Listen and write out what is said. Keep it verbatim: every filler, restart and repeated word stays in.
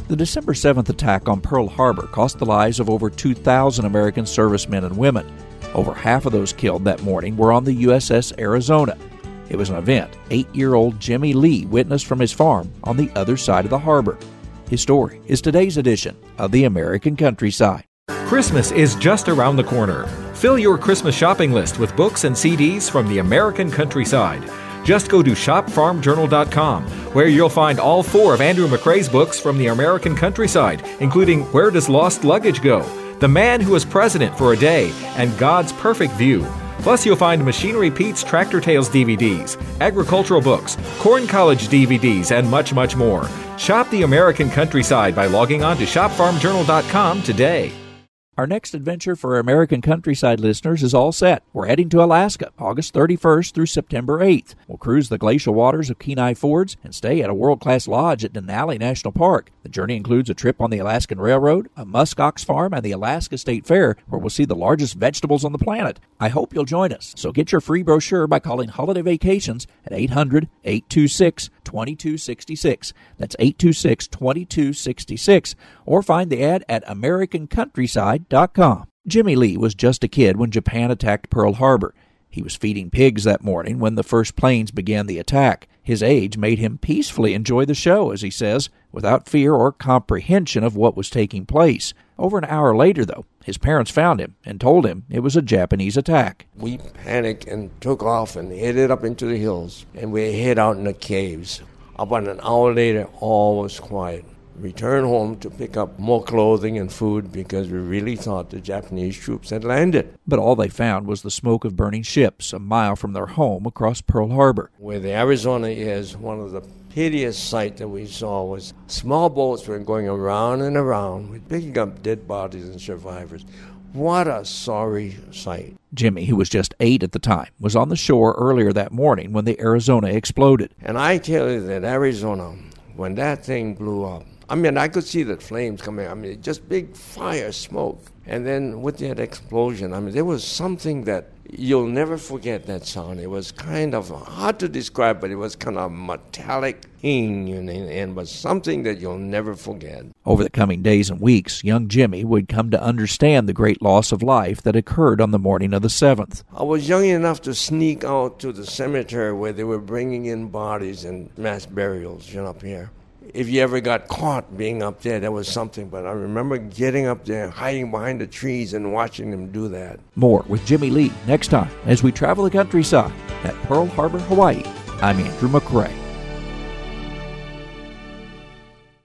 The December seventh attack on Pearl Harbor cost the lives of over two thousand American servicemen and women. Over half of those killed that morning were on the U S S Arizona. It was an event eight-year-old Jimmy Lee witnessed from his farm on the other side of the harbor. His story is today's edition of the American Countryside. Christmas is just around the corner. Fill your Christmas shopping list with books and C Ds from the American Countryside. Just go to shop farm journal dot com, where you'll find all four of Andrew McCrae's books from the American Countryside, including Where Does Lost Luggage Go?, The Man Who Was President for a Day, and God's Perfect View. Plus, you'll find Machinery Pete's Tractor Tales D V Ds, agricultural books, Corn College D V Ds, and much, much more. Shop the American Countryside by logging on to shop farm journal dot com today. Our next adventure for American Countryside listeners is all set. We're heading to Alaska, August thirty-first through September eighth. We'll cruise the glacial waters of Kenai Fords and stay at a world-class lodge at Denali National Park. The journey includes a trip on the Alaskan Railroad, a muskox farm, and the Alaska State Fair, where we'll see the largest vegetables on the planet. I hope you'll join us. So get your free brochure by calling Holiday Vacations at eight hundred, eight two six, two two six six. That's eight two six, two two six six. Or find the ad at american countryside dot com. Jimmy Lee was just a kid when Japan attacked Pearl Harbor. He was feeding pigs that morning when the first planes began the attack. His age made him peacefully enjoy the show, as he says, without fear or comprehension of what was taking place. Over an hour later, though, his parents found him and told him it was a Japanese attack. We panicked and took off and headed up into the hills, and we hid out in the caves. About an hour later, all was quiet. Returned home to pick up more clothing and food because we really thought the Japanese troops had landed. But all they found was the smoke of burning ships a mile from their home across Pearl Harbor. Where the Arizona is, one of the piteous sights that we saw was small boats were going around and around with picking up dead bodies and survivors. What a sorry sight. Jimmy, who was just eight at the time, was on the shore earlier that morning when the Arizona exploded. And I tell you that Arizona, when that thing blew up, I mean, I could see the flames coming. I mean, just big fire, smoke. And then with that explosion, I mean, there was something that you'll never forget, that sound. It was kind of hard to describe, but it was kind of metallic ping, and, and was something that you'll never forget. Over the coming days and weeks, young Jimmy would come to understand the great loss of life that occurred on the morning of the seventh. I was young enough to sneak out to the cemetery where they were bringing in bodies and mass burials, you know, up here. If you ever got caught being up there, that was something. But I remember getting up there, hiding behind the trees and watching them do that. More with Jimmy Lee next time as we travel the countryside at Pearl Harbor, Hawaii. I'm Andrew McCrae.